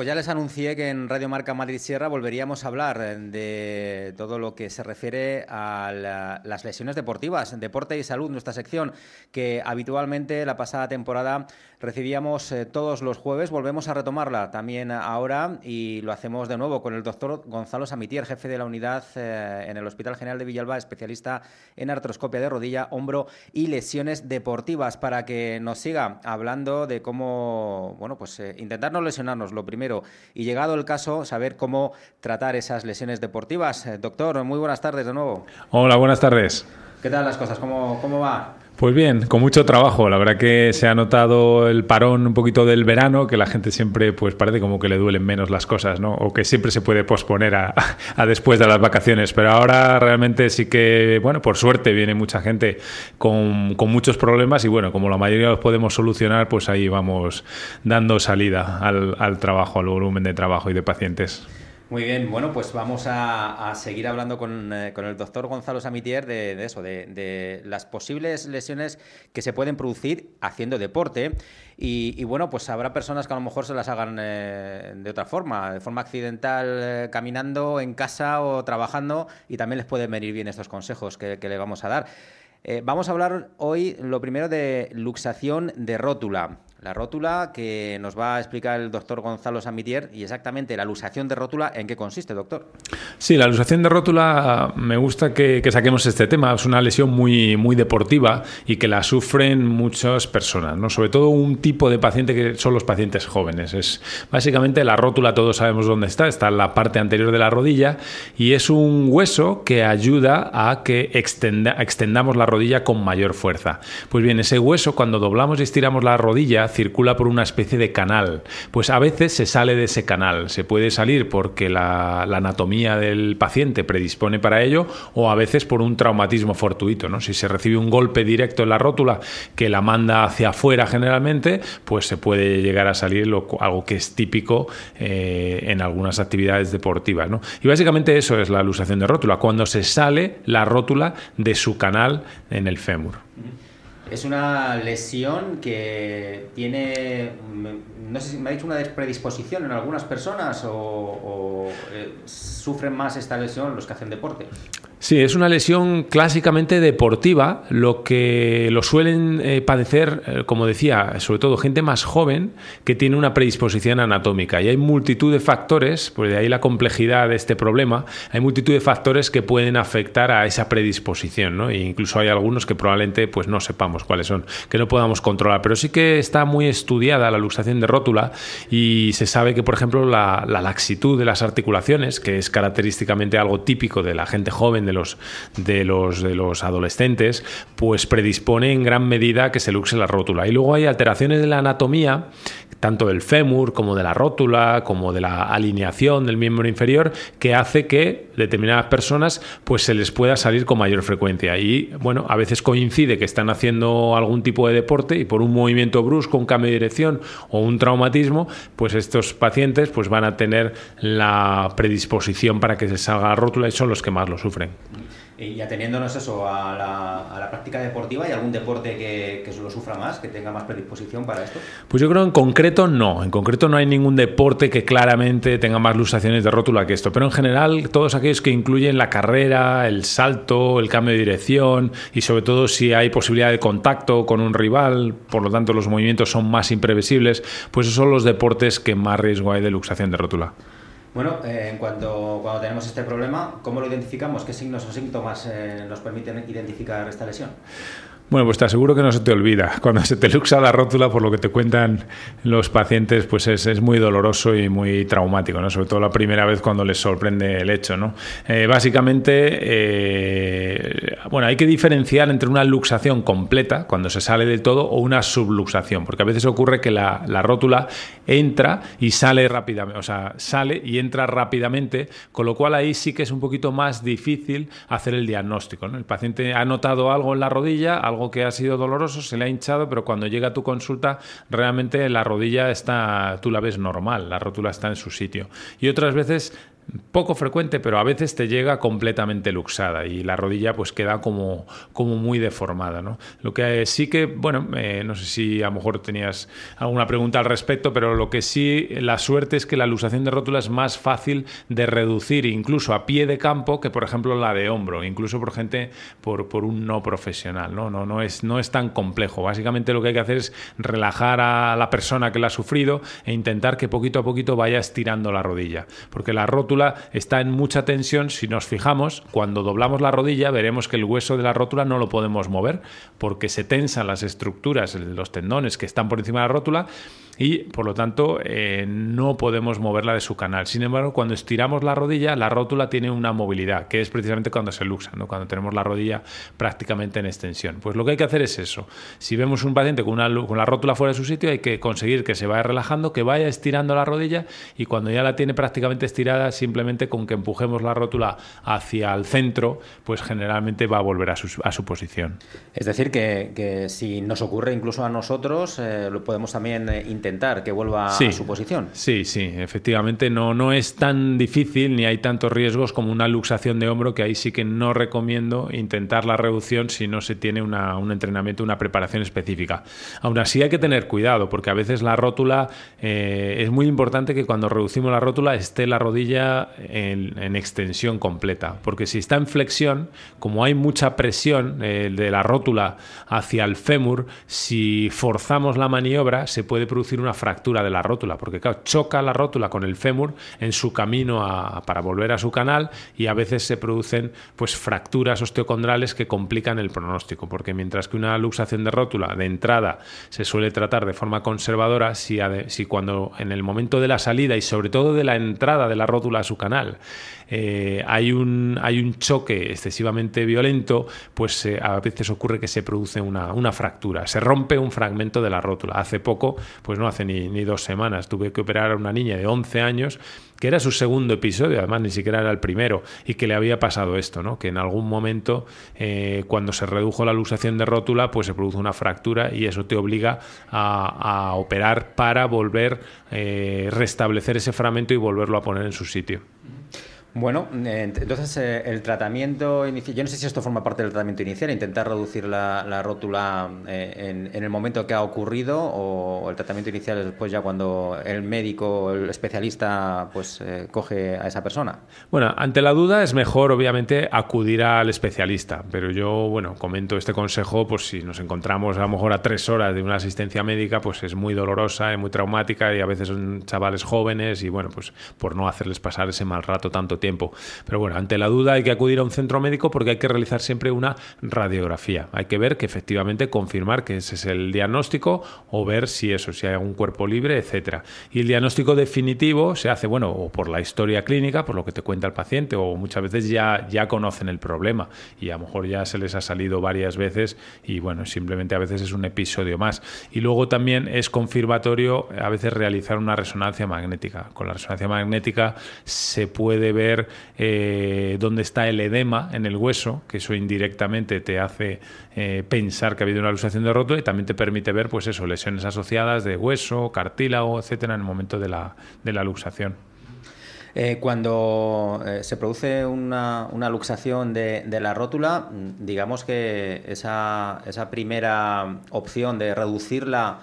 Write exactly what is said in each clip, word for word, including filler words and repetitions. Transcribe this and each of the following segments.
pues ya les anuncié que en Radio Marca Madrid Sierra volveríamos a hablar de todo lo que se refiere a la, las lesiones deportivas, deporte y salud, nuestra sección que habitualmente la pasada temporada recibíamos eh, todos los jueves. Volvemos a retomarla también ahora y lo hacemos de nuevo con el doctor Gonzalo Samitier, jefe de la unidad eh, en el Hospital General de Villalba, especialista en artroscopia de rodilla, hombro y lesiones deportivas, para que nos siga hablando de cómo, bueno, pues eh, intentar no lesionarnos, lo primero, y llegado el caso, saber cómo tratar esas lesiones deportivas. Eh, doctor, muy buenas tardes de nuevo. Hola, buenas tardes. ¿Qué tal las cosas? ¿Cómo, cómo va? Pues bien, con mucho trabajo. La verdad que se ha notado el parón un poquito del verano, que la gente siempre pues parece como que le duelen menos las cosas, ¿no? O que siempre se puede posponer a, a después de las vacaciones. Pero ahora realmente sí que, bueno, por suerte viene mucha gente con, con muchos problemas y bueno, como la mayoría los podemos solucionar, pues ahí vamos dando salida al, al trabajo, al volumen de trabajo y de pacientes. Muy bien, bueno, pues vamos a, a seguir hablando con, eh, con el doctor Gonzalo Samitier de, de eso, de, de las posibles lesiones que se pueden producir haciendo deporte y, y bueno, pues habrá personas que a lo mejor se las hagan eh, de otra forma, de forma accidental, eh, caminando en casa o trabajando, y también les pueden venir bien estos consejos que, que le vamos a dar. Eh, vamos a hablar hoy, lo primero, de luxación de rótula. La rótula que nos va a explicar el doctor Gonzalo Samitier, y exactamente la luxación de rótula, ¿en qué consiste, doctor? Sí, la luxación de rótula, me gusta que, que saquemos este tema. Es una lesión muy, muy deportiva y que la sufren muchas personas, ¿no? Sobre todo un tipo de paciente que son los pacientes jóvenes. Es básicamente la rótula, todos sabemos dónde está, está en la parte anterior de la rodilla y es un hueso que ayuda a que extenda, extendamos la rodilla con mayor fuerza. Pues bien, ese hueso, cuando doblamos y estiramos la rodilla, circula por una especie de canal. Pues a veces se sale de ese canal. Se puede salir porque la, la anatomía del paciente predispone para ello, o a veces por un traumatismo fortuito, ¿no? Si se recibe un golpe directo en la rótula que la manda hacia afuera generalmente, pues se puede llegar a salir lo, algo que es típico eh, en algunas actividades deportivas, ¿no? Y básicamente eso es la luxación de rótula, cuando se sale la rótula de su canal en el fémur. Es una lesión que tiene, no sé si me ha dicho, una predisposición en algunas personas o, o eh, sufren más esta lesión los que hacen deporte. Sí, es una lesión clásicamente deportiva, lo que lo suelen eh, padecer, eh, como decía, sobre todo gente más joven que tiene una predisposición anatómica. Y hay multitud de factores, pues de ahí la complejidad de este problema, hay multitud de factores que pueden afectar a esa predisposición, ¿no? E incluso hay algunos que probablemente pues no sepamos cuáles son, que no podamos controlar. Pero sí que está muy estudiada la luxación de rótula y se sabe que, por ejemplo, la, la laxitud de las articulaciones, que es característicamente algo típico de la gente joven, de los, de los, de los adolescentes, pues predispone en gran medida a que se luxe la rótula. Y luego hay alteraciones de la anatomía, tanto del fémur como de la rótula, como de la alineación del miembro inferior, que hace que determinadas personas pues se les pueda salir con mayor frecuencia. Y bueno, a veces coincide que están haciendo algún tipo de deporte y por un movimiento brusco, un cambio de dirección o un traumatismo, pues estos pacientes pues van a tener la predisposición para que se salga la rótula y son los que más lo sufren. Y ateniéndonos eso a la, a la práctica deportiva, ¿hay algún deporte que, que lo sufra más, que tenga más predisposición para esto? Pues yo creo en concreto no. En concreto no hay ningún deporte que claramente tenga más luxaciones de rótula que esto. Pero en general todos aquellos que incluyen la carrera, el salto, el cambio de dirección y sobre todo si hay posibilidad de contacto con un rival, por lo tanto los movimientos son más imprevisibles, pues esos son los deportes que más riesgo hay de luxación de rótula. Bueno, eh, en cuanto cuando tenemos este problema, ¿cómo lo identificamos? ¿Qué signos o síntomas eh, nos permiten identificar esta lesión? Bueno, pues te aseguro que no se te olvida. Cuando se te luxa la rótula, por lo que te cuentan los pacientes, pues es, es muy doloroso y muy traumático, ¿no? Sobre todo la primera vez cuando les sorprende el hecho, ¿no? Eh, básicamente, eh, bueno, hay que diferenciar entre una luxación completa, cuando se sale del todo, o una subluxación, porque a veces ocurre que la, la rótula entra y sale rápidamente, o sea, sale y entra rápidamente, con lo cual ahí sí que es un poquito más difícil hacer el diagnóstico, ¿no? El paciente ha notado algo en la rodilla, algo que ha sido doloroso, se le ha hinchado, pero cuando llega a tu consulta realmente la rodilla está, tú la ves normal, la rótula está en su sitio. Y otras veces poco frecuente, pero a veces te llega completamente luxada y la rodilla pues queda como, como muy deformada, ¿no? Lo que sí que, bueno, eh, no sé si a lo mejor tenías alguna pregunta al respecto, pero lo que sí, la suerte es que la luxación de rótula es más fácil de reducir incluso a pie de campo que, por ejemplo, la de hombro, incluso por gente, por, por un no profesional, ¿no? No, no es, no es tan complejo. Básicamente lo que hay que hacer es relajar a la persona que la ha sufrido e intentar que poquito a poquito vaya estirando la rodilla, porque la rótula está en mucha tensión. Si nos fijamos, cuando doblamos la rodilla veremos que el hueso de la rótula no lo podemos mover porque se tensan las estructuras, los tendones que están por encima de la rótula y por lo tanto eh, no podemos moverla de su canal. Sin embargo, cuando estiramos la rodilla, la rótula tiene una movilidad, que es precisamente cuando se luxa, ¿no? Cuando tenemos la rodilla prácticamente en extensión. Pues lo que hay que hacer es eso. Si vemos un paciente con, una, con la rótula fuera de su sitio, hay que conseguir que se vaya relajando, que vaya estirando la rodilla, y cuando ya la tiene prácticamente estirada, simplemente con que empujemos la rótula hacia el centro, pues generalmente va a volver a su, a su posición. Es decir, que, que si nos ocurre incluso a nosotros, eh, lo podemos también eh, intentar que vuelva sí, a su posición. Sí, sí, efectivamente no, no es tan difícil ni hay tantos riesgos como una luxación de hombro, que ahí sí que no recomiendo intentar la reducción si no se tiene una, un entrenamiento, una preparación específica. Aún así hay que tener cuidado, porque a veces la rótula, eh, es muy importante que cuando reducimos la rótula esté la rodilla en, en extensión completa, porque si está en flexión, como hay mucha presión eh, de la rótula hacia el fémur, si forzamos la maniobra se puede producir una fractura de la rótula, porque claro, choca la rótula con el fémur en su camino a, para volver a su canal, y a veces se producen pues fracturas osteocondrales que complican el pronóstico, porque mientras que una luxación de rótula de entrada se suele tratar de forma conservadora, si, si cuando en el momento de la salida y sobre todo de la entrada de la rótula a su canal eh, hay, un, hay un choque excesivamente violento, pues eh, a veces ocurre que se produce una, una fractura, se rompe un fragmento de la rótula. Hace poco, pues no hace ni, ni dos semanas, tuve que operar a una niña de once años, que era su segundo episodio, además ni siquiera era el primero, y que le había pasado esto, ¿no? Que en algún momento, eh, cuando se redujo la luxación de rótula, pues se produjo una fractura y eso te obliga a, a operar para volver, eh, restablecer ese fragmento y volverlo a poner en su sitio. Bueno, entonces eh, el tratamiento inicial, yo no sé si esto forma parte del tratamiento inicial, intentar reducir la, la rótula eh, en, en el momento que ha ocurrido, o el tratamiento inicial es después ya cuando el médico, el especialista, pues eh, coge a esa persona. Bueno, ante la duda es mejor obviamente acudir al especialista, pero yo, bueno, comento este consejo pues si nos encontramos a lo mejor a tres horas de una asistencia médica, pues es muy dolorosa, es muy traumática y a veces son chavales jóvenes y bueno, pues por no hacerles pasar ese mal rato tanto tiempo. Tiempo. Pero bueno, ante la duda hay que acudir a un centro médico porque hay que realizar siempre una radiografía. Hay que ver que efectivamente confirmar que ese es el diagnóstico o ver si eso, si hay algún cuerpo libre, etcétera. Y el diagnóstico definitivo se hace, bueno, o por la historia clínica, por lo que te cuenta el paciente, o muchas veces ya, ya conocen el problema y a lo mejor ya se les ha salido varias veces y bueno, simplemente a veces es un episodio más. Y luego también es confirmatorio a veces realizar una resonancia magnética. Con la resonancia magnética se puede ver Eh, dónde está el edema en el hueso, que eso indirectamente te hace eh, pensar que ha habido una luxación de rótula y también te permite ver pues eso, lesiones asociadas de hueso, cartílago, etcétera, en el momento de la, de la luxación. Eh, cuando eh, se produce una, una luxación de, de la rótula, digamos que esa, esa primera opción de reducirla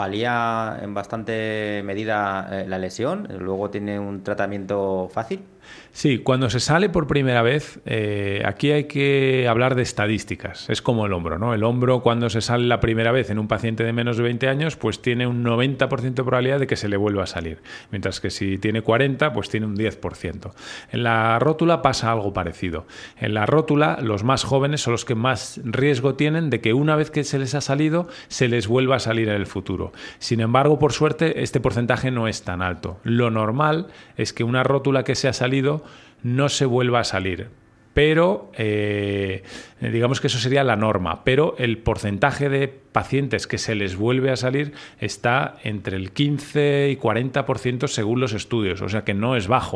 palía en bastante medida eh, la lesión, luego tiene un tratamiento fácil. Sí, cuando se sale por primera vez, eh, aquí hay que hablar de estadísticas. Es como el hombro, ¿no? El hombro, cuando se sale la primera vez en un paciente de menos de veinte años, pues tiene un noventa por ciento de probabilidad de que se le vuelva a salir. Mientras que si tiene cuarenta, pues tiene un diez por ciento. En la rótula pasa algo parecido. En la rótula, los más jóvenes son los que más riesgo tienen de que una vez que se les ha salido, se les vuelva a salir en el futuro. Sin embargo, por suerte, este porcentaje no es tan alto. Lo normal es que una rótula que se ha salido no se vuelva a salir, pero eh, digamos que eso sería la norma, pero el porcentaje de pacientes que se les vuelve a salir está entre el quince y cuarenta por ciento según los estudios, o sea que no es bajo.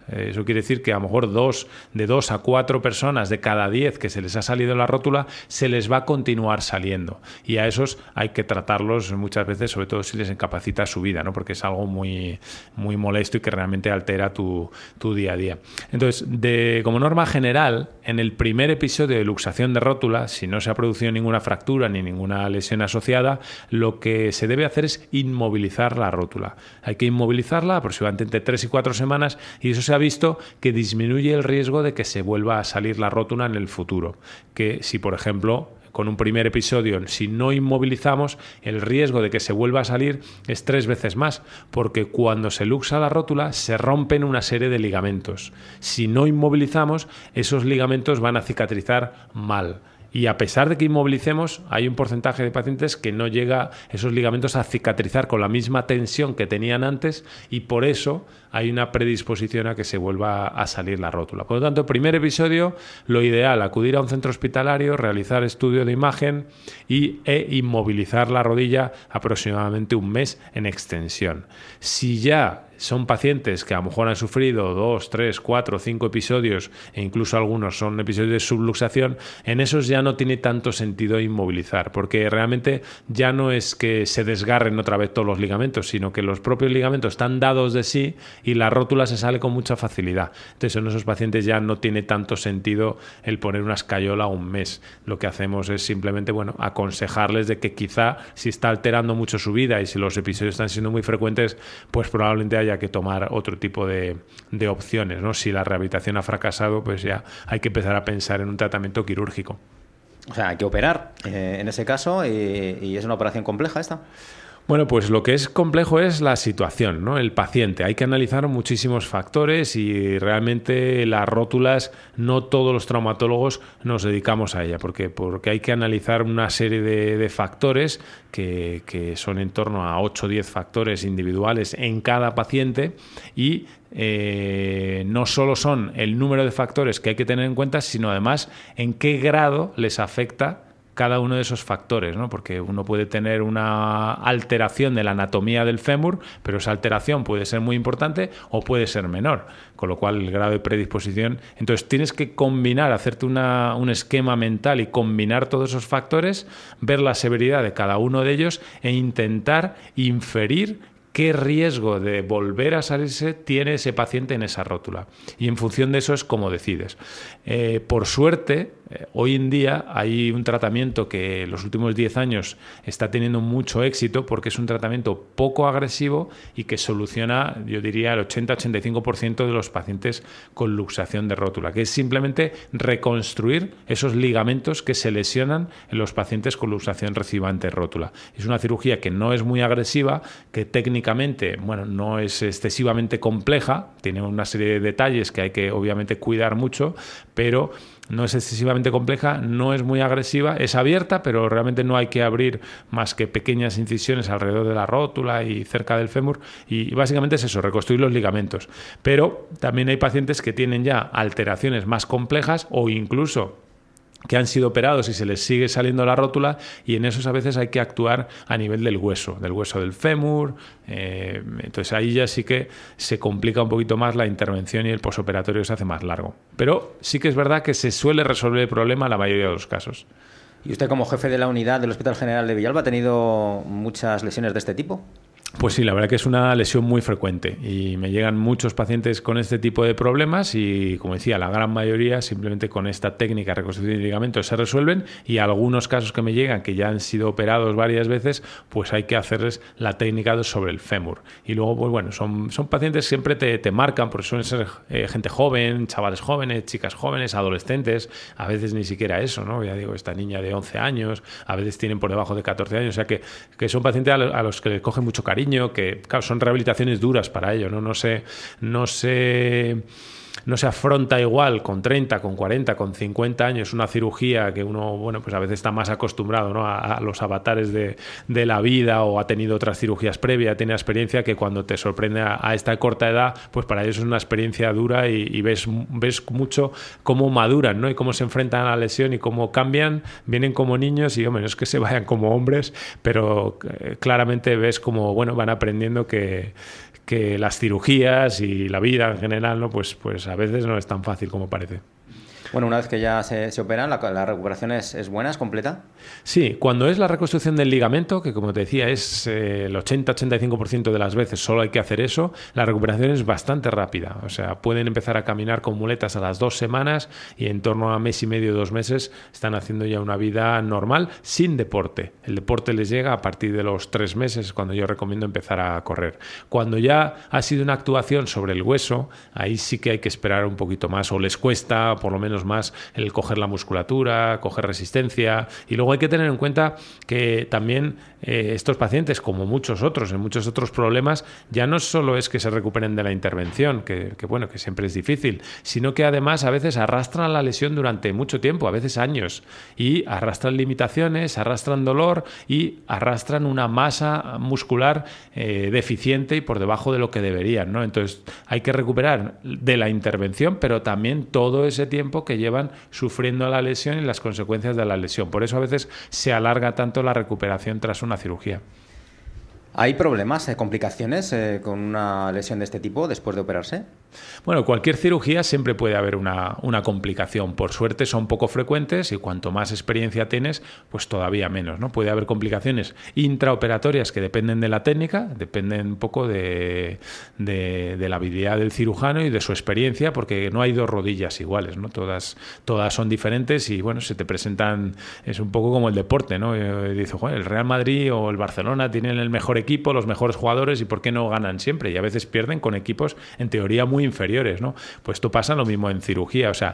Eh, eso quiere decir que a lo mejor dos, de dos a cuatro personas de cada diez que se les ha salido la rótula, se les va a continuar saliendo. Y a esos hay que tratarlos muchas veces, sobre todo si les incapacita su vida, ¿no? Porque es algo muy, muy molesto y que realmente altera tu, tu día a día. Entonces, de, como norma general, en el primer episodio de luxación de rótula, si no se ha producido ninguna fractura ni ninguna lesión asociada, lo que se debe hacer es inmovilizar la rótula. Hay que inmovilizarla aproximadamente entre tres y cuatro semanas y eso se ha visto que disminuye el riesgo de que se vuelva a salir la rótula en el futuro. Que si, por ejemplo, con un primer episodio, si no inmovilizamos, el riesgo de que se vuelva a salir es tres veces más, porque cuando se luxa la rótula se rompen una serie de ligamentos. Si no inmovilizamos, esos ligamentos van a cicatrizar mal. Y a pesar de que inmovilicemos, hay un porcentaje de pacientes que no llega esos ligamentos a cicatrizar con la misma tensión que tenían antes y por eso hay una predisposición a que se vuelva a salir la rótula. Por lo tanto, primer episodio, lo ideal, acudir a un centro hospitalario, realizar estudio de imagen y, e inmovilizar la rodilla aproximadamente un mes en extensión. Si ya son pacientes que a lo mejor han sufrido dos, tres, cuatro, cinco episodios e incluso algunos son episodios de subluxación, en esos ya no tiene tanto sentido inmovilizar, porque realmente ya no es que se desgarren otra vez todos los ligamentos, sino que los propios ligamentos están dados de sí y la rótula se sale con mucha facilidad. Entonces en esos pacientes ya no tiene tanto sentido el poner una escayola un mes. Lo que hacemos es simplemente, bueno, aconsejarles de que quizá si está alterando mucho su vida y si los episodios están siendo muy frecuentes, pues probablemente haya que tomar otro tipo de, de opciones, ¿no? Si la rehabilitación ha fracasado, pues ya hay que empezar a pensar en un tratamiento quirúrgico. O sea, hay que operar eh, en ese caso y, y es una operación compleja esta. Bueno, pues lo que es complejo es la situación, ¿no? El paciente. Hay que analizar muchísimos factores y realmente las rótulas, no todos los traumatólogos nos dedicamos a ella, porque, porque hay que analizar una serie de, de factores que, que son en torno a ocho o diez factores individuales en cada paciente y eh, no solo son el número de factores que hay que tener en cuenta, sino además en qué grado les afecta cada uno de esos factores, ¿no? Porque uno puede tener una alteración de la anatomía del fémur, pero esa alteración puede ser muy importante o puede ser menor, con lo cual el grado de predisposición... Entonces tienes que combinar, hacerte una, un esquema mental y combinar todos esos factores, ver la severidad de cada uno de ellos e intentar inferir qué riesgo de volver a salirse tiene ese paciente en esa rótula. Y en función de eso es como decides. Eh, por suerte, eh, hoy en día hay un tratamiento que en los últimos diez años está teniendo mucho éxito porque es un tratamiento poco agresivo y que soluciona, yo diría, el ochenta a ochenta y cinco por ciento de los pacientes con luxación de rótula, que es simplemente reconstruir esos ligamentos que se lesionan en los pacientes con luxación recibante rótula. Es una cirugía que no es muy agresiva, que técnicamente bueno, no es excesivamente compleja, tiene una serie de detalles que hay que obviamente cuidar mucho, pero no es excesivamente compleja, no es muy agresiva, es abierta, pero realmente no hay que abrir más que pequeñas incisiones alrededor de la rótula y cerca del fémur, y básicamente es eso, reconstruir los ligamentos. Pero también hay pacientes que tienen ya alteraciones más complejas o incluso que han sido operados y se les sigue saliendo la rótula, y en esos a veces hay que actuar a nivel del hueso, del hueso del fémur. Eh, entonces ahí ya sí que se complica un poquito más la intervención y el posoperatorio se hace más largo. Pero sí que es verdad que se suele resolver el problema en la mayoría de los casos. ¿Y usted como jefe de la unidad del Hospital General de Villalba ha tenido muchas lesiones de este tipo? Pues sí, la verdad que es una lesión muy frecuente y me llegan muchos pacientes con este tipo de problemas y, como decía, la gran mayoría simplemente con esta técnica de reconstrucción de ligamentos se resuelven, y algunos casos que me llegan que ya han sido operados varias veces, pues hay que hacerles la técnica sobre el fémur. Y luego, pues bueno, son, son pacientes que siempre te, te marcan porque suelen ser eh, gente joven, chavales jóvenes, chicas jóvenes, adolescentes, a veces ni siquiera eso, ¿no? Ya digo, esta niña de once años, a veces tienen por debajo de catorce años, o sea que, que son pacientes a los que les cogen mucho cariño, que claro, son rehabilitaciones duras para ello, ¿no? No sé, no sé no se afronta igual con treinta, con cuarenta, con cincuenta años una cirugía que uno, bueno, pues a veces está más acostumbrado, ¿no?, a, a los avatares de, de la vida, o ha tenido otras cirugías previas, tiene experiencia, que cuando te sorprende a, a esta corta edad, pues para ellos es una experiencia dura y, y ves, ves mucho cómo maduran, ¿no?, y cómo se enfrentan a la lesión y cómo cambian, vienen como niños y, hombre, no es que se vayan como hombres, pero eh, claramente ves como, bueno, van aprendiendo que, que las cirugías y la vida en general, ¿no?, pues, pues a veces no es tan fácil como parece. Bueno, una vez que ya se, se operan, ¿la, la recuperación es, es buena, es completa? Sí, cuando es la reconstrucción del ligamento, que como te decía es eh, el ochenta a ochenta y cinco por ciento de las veces solo hay que hacer eso, la recuperación es bastante rápida. O sea, pueden empezar a caminar con muletas a las dos semanas y en torno a mes y medio, dos meses, están haciendo ya una vida normal sin deporte. El deporte les llega a partir de los tres meses, cuando yo recomiendo empezar a correr. Cuando ya ha sido una actuación sobre el hueso, ahí sí que hay que esperar un poquito más, o les cuesta por lo menos más el coger la musculatura, coger resistencia. Y luego hay que tener en cuenta que también eh, estos pacientes, como muchos otros, en muchos otros problemas, ya no solo es que se recuperen de la intervención, que, que bueno, que siempre es difícil, sino que además a veces arrastran la lesión durante mucho tiempo, a veces años, y arrastran limitaciones, arrastran dolor y arrastran una masa muscular eh, deficiente y por debajo de lo que deberían, ¿no? Entonces hay que recuperar de la intervención, pero también todo ese tiempo que llevan sufriendo la lesión y las consecuencias de la lesión. Por eso a veces se alarga tanto la recuperación tras una cirugía. ¿Hay problemas, eh, complicaciones eh, con una lesión de este tipo después de operarse? Bueno, cualquier cirugía siempre puede haber una, una complicación. Por suerte son poco frecuentes y cuanto más experiencia tienes, pues todavía menos, ¿no? Puede haber complicaciones intraoperatorias que dependen de la técnica, dependen un poco de, de, de la habilidad del cirujano y de su experiencia, porque no hay dos rodillas iguales, ¿no? Todas, todas son diferentes y, bueno, se te presentan, es un poco como el deporte, ¿no? Dice, joder, el Real Madrid o el Barcelona tienen el mejor equipo, los mejores jugadores, ¿y por qué no ganan siempre? Y a veces pierden con equipos en teoría muy inferiores, ¿no? Pues esto pasa lo mismo en cirugía, o sea,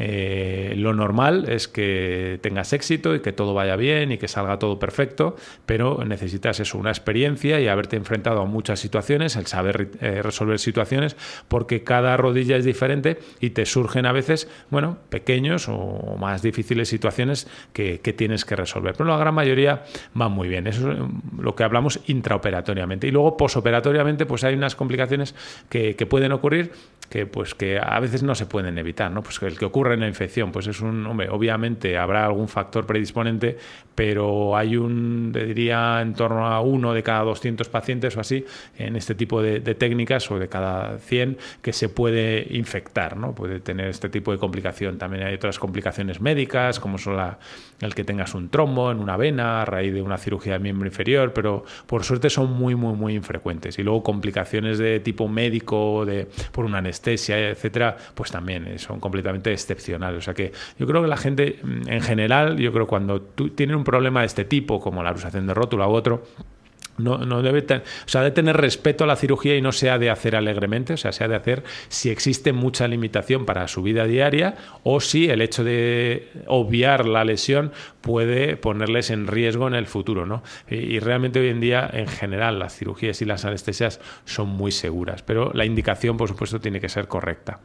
eh, lo normal es que tengas éxito y que todo vaya bien y que salga todo perfecto, pero necesitas eso, una experiencia y haberte enfrentado a muchas situaciones, el saber eh, resolver situaciones, porque cada rodilla es diferente y te surgen a veces, bueno, pequeños o más difíciles situaciones que, que tienes que resolver, pero la gran mayoría van muy bien. Eso es lo que hablamos intraoperatoriamente. Y luego posoperatoriamente pues hay unas complicaciones que, que pueden ocurrir que pues que a veces no se pueden evitar, ¿no? Pues el que ocurre en la infección, pues es un, hombre, obviamente habrá algún factor predisponente, pero hay un, te diría, en torno a uno de cada doscientos pacientes o así, en este tipo de, de técnicas, o de cada cien, que se puede infectar, ¿no? Puede tener este tipo de complicación. También hay otras complicaciones médicas, como son la, el que tengas un trombo en una vena a raíz de una cirugía del miembro inferior, pero por suerte son muy, muy, muy infrecuentes. Y luego complicaciones de tipo médico, de por una anestesia, etcétera, pues también son completamente excepcionales. O sea que yo creo que la gente, en general, yo creo que cuando tú tienes un problema de este tipo, como la luxación de rótula u otro, No, no debe ten, o sea, de tener respeto a la cirugía y no se ha de hacer alegremente, o sea, se ha de hacer si existe mucha limitación para su vida diaria o si el hecho de obviar la lesión puede ponerles en riesgo en el futuro, ¿no? Y, y realmente hoy en día, en general, las cirugías y las anestesias son muy seguras, pero la indicación, por supuesto, tiene que ser correcta.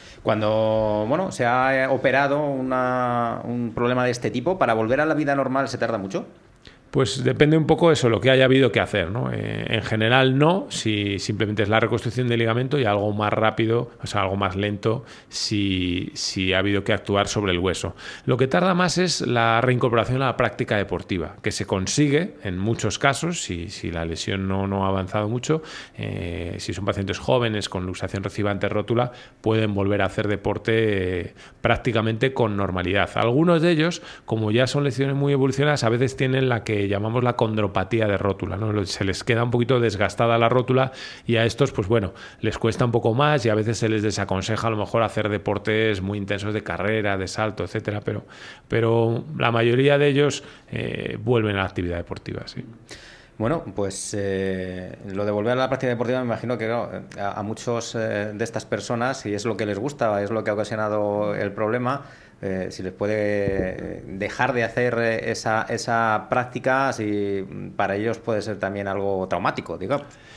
Cuando, bueno, se ha operado una, un problema de este tipo, ¿para volver a la vida normal se tarda mucho? Pues depende un poco de eso, lo que haya habido que hacer, ¿no? Eh, en general no, si simplemente es la reconstrucción del ligamento, y algo más rápido, o sea, algo más lento si, si ha habido que actuar sobre el hueso. Lo que tarda más es la reincorporación a la práctica deportiva, que se consigue en muchos casos, si, si la lesión no, no ha avanzado mucho, eh, si son pacientes jóvenes con luxación recibante rótula, pueden volver a hacer deporte eh, prácticamente con normalidad. Algunos de ellos, como ya son lesiones muy evolucionadas, a veces tienen la que llamamos la condropatía de rótula, ¿no? Se les queda un poquito desgastada la rótula y a estos, pues bueno, les cuesta un poco más y a veces se les desaconseja a lo mejor hacer deportes muy intensos de carrera, de salto, etcétera, pero, pero la mayoría de ellos eh, vuelven a la actividad deportiva, sí. Bueno, pues eh, lo de volver a la práctica deportiva, me imagino que claro, a, a muchos eh, de estas personas, si es lo que les gusta, es lo que ha ocasionado el problema, eh, si les puede dejar de hacer esa, esa práctica, si para ellos puede ser también algo traumático, digamos.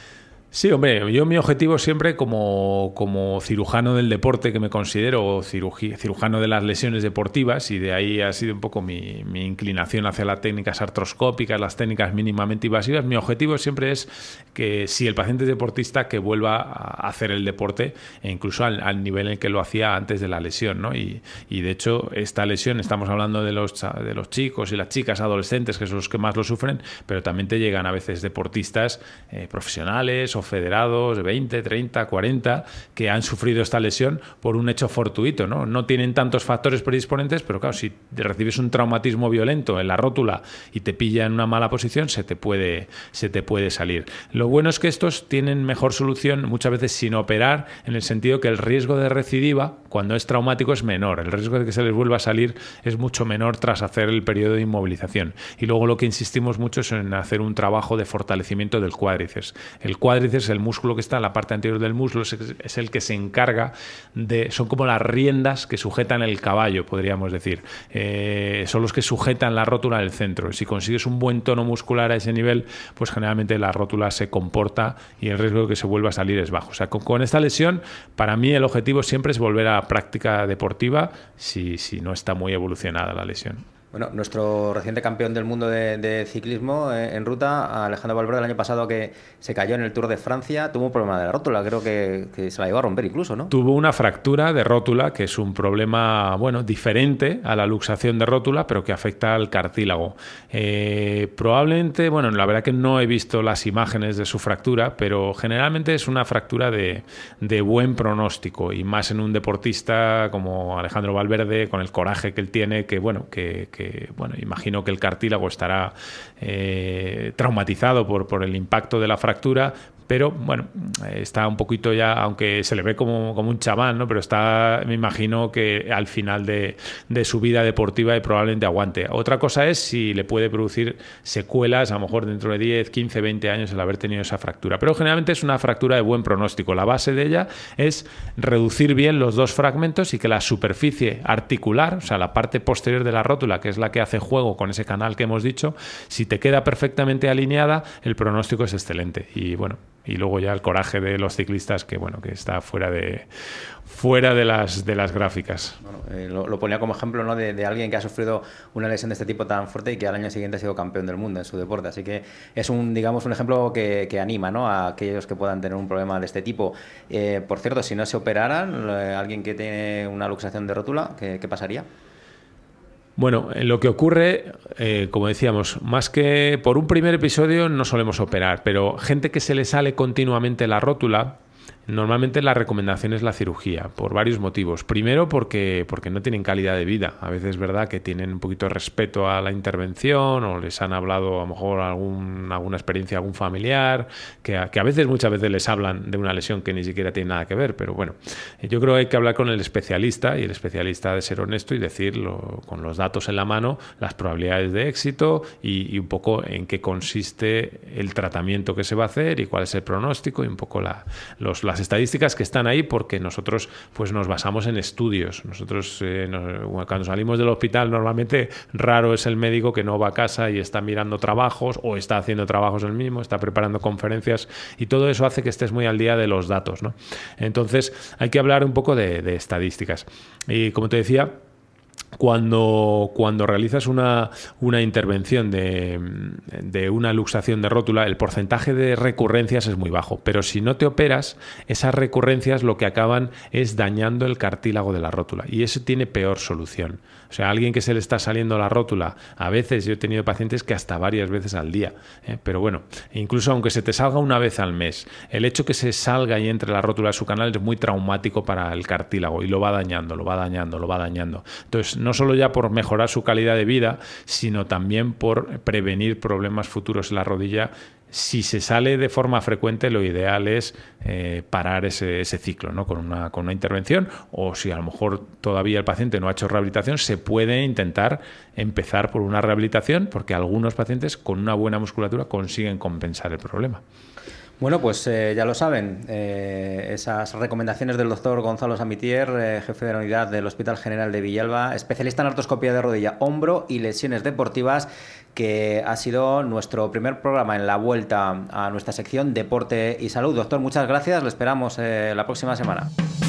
Sí, hombre, yo mi objetivo siempre como, como cirujano del deporte que me considero, cirugi, cirujano de las lesiones deportivas, y de ahí ha sido un poco mi, mi inclinación hacia las técnicas artroscópicas, las técnicas mínimamente invasivas. Mi objetivo siempre es que si el paciente es deportista, que vuelva a hacer el deporte e incluso al, al nivel en que lo hacía antes de la lesión, ¿no? Y, y de hecho esta lesión, estamos hablando de los, de los chicos y las chicas adolescentes, que son los que más lo sufren, pero también te llegan a veces deportistas eh, profesionales o federados de veinte, treinta, cuarenta que han sufrido esta lesión por un hecho fortuito, ¿no? No tienen tantos factores predisponentes, pero claro, si recibes un traumatismo violento en la rótula y te pilla en una mala posición, se te puede, se te puede salir. Lo bueno es que estos tienen mejor solución muchas veces sin operar, en el sentido que el riesgo de recidiva cuando es traumático es menor, el riesgo de que se les vuelva a salir es mucho menor tras hacer el periodo de inmovilización. Y luego lo que insistimos mucho es en hacer un trabajo de fortalecimiento del cuádriceps. El cuádriceps, el músculo que está en la parte anterior del muslo, es, es el que se encarga de, son como las riendas que sujetan el caballo, podríamos decir. Eh, son los que sujetan la rótula del centro. Si consigues un buen tono muscular a ese nivel, pues generalmente la rótula se comporta y el riesgo de que se vuelva a salir es bajo. O sea, con, con esta lesión, para mí el objetivo siempre es volver a la práctica deportiva si, si no está muy evolucionada la lesión. Bueno, nuestro reciente campeón del mundo de, de ciclismo eh, en ruta, Alejandro Valverde, el año pasado que se cayó en el Tour de Francia, tuvo un problema de la rótula, creo que, que se la llegó a romper incluso, ¿no? Tuvo una fractura de rótula, que es un problema, bueno, diferente a la luxación de rótula, pero que afecta al cartílago. Eh, probablemente, bueno, la verdad que no he visto las imágenes de su fractura, pero generalmente es una fractura de, de buen pronóstico, y más en un deportista como Alejandro Valverde, con el coraje que él tiene, que bueno, que, que que, bueno, imagino que el cartílago estará eh, traumatizado por, por el impacto de la fractura, pero bueno, está un poquito ya, aunque se le ve como, como un chaval, ¿no? Pero está, me imagino que al final de, de su vida deportiva y probablemente aguante. Otra cosa es si le puede producir secuelas, a lo mejor dentro de diez, quince, veinte años el haber tenido esa fractura. Pero generalmente es una fractura de buen pronóstico. La base de ella es reducir bien los dos fragmentos y que la superficie articular, o sea, la parte posterior de la rótula, que es la que hace juego con ese canal que hemos dicho, si te queda perfectamente alineada, el pronóstico es excelente. Y bueno, y luego ya el coraje de los ciclistas, que bueno, que está fuera de fuera de las de las gráficas. Bueno, eh, lo, lo ponía como ejemplo, ¿no? de, de alguien que ha sufrido una lesión de este tipo tan fuerte y que al año siguiente ha sido campeón del mundo en su deporte. Así que es un, digamos, un ejemplo que, que anima, ¿no? A aquellos que puedan tener un problema de este tipo. Eh, por cierto, si no se operaran, eh, alguien que tiene una luxación de rótula, ¿qué, qué pasaría? Bueno, lo que ocurre, eh, como decíamos, más que por un primer episodio no solemos operar, pero gente que se le sale continuamente la rótula, normalmente la recomendación es la cirugía, por varios motivos. Primero, porque, porque no tienen calidad de vida. A veces es verdad que tienen un poquito de respeto a la intervención, o les han hablado a lo mejor algún, alguna experiencia, algún familiar, que a, que a veces, muchas veces les hablan de una lesión que ni siquiera tiene nada que ver. Pero bueno, yo creo que hay que hablar con el especialista, y el especialista ha de ser honesto y decirlo con los datos en la mano, las probabilidades de éxito y, y un poco en qué consiste el tratamiento que se va a hacer y cuál es el pronóstico, y un poco la, los, las estadísticas que están ahí, porque nosotros pues nos basamos en estudios. Nosotros eh, nos, cuando salimos del hospital, normalmente raro es el médico que no va a casa y está mirando trabajos, o está haciendo trabajos él mismo, está preparando conferencias, y todo eso hace que estés muy al día de los datos, ¿no? Entonces hay que hablar un poco de, de estadísticas. Y como te decía, Cuando, cuando realizas una, una intervención de, de una luxación de rótula, el porcentaje de recurrencias es muy bajo, pero si no te operas, esas recurrencias lo que acaban es dañando el cartílago de la rótula, y eso tiene peor solución. O sea, a alguien que se le está saliendo la rótula, a veces yo he tenido pacientes que hasta varias veces al día, ¿eh? Pero bueno, incluso aunque se te salga una vez al mes, el hecho que se salga y entre la rótula de su canal es muy traumático para el cartílago, y lo va dañando, lo va dañando, lo va dañando. Entonces, no solo ya por mejorar su calidad de vida, sino también por prevenir problemas futuros en la rodilla. Si se sale de forma frecuente, lo ideal es eh, parar ese, ese ciclo, ¿no? con, una, con una intervención, o si a lo mejor todavía el paciente no ha hecho rehabilitación, se puede intentar empezar por una rehabilitación, porque algunos pacientes con una buena musculatura consiguen compensar el problema. Bueno, pues eh, ya lo saben, eh, esas recomendaciones del doctor Gonzalo Samitier, eh, jefe de la unidad del Hospital General de Villalba, especialista en artroscopía de rodilla, hombro y lesiones deportivas, que ha sido nuestro primer programa en la vuelta a nuestra sección Deporte y Salud. Doctor, muchas gracias, le esperamos eh, la próxima semana.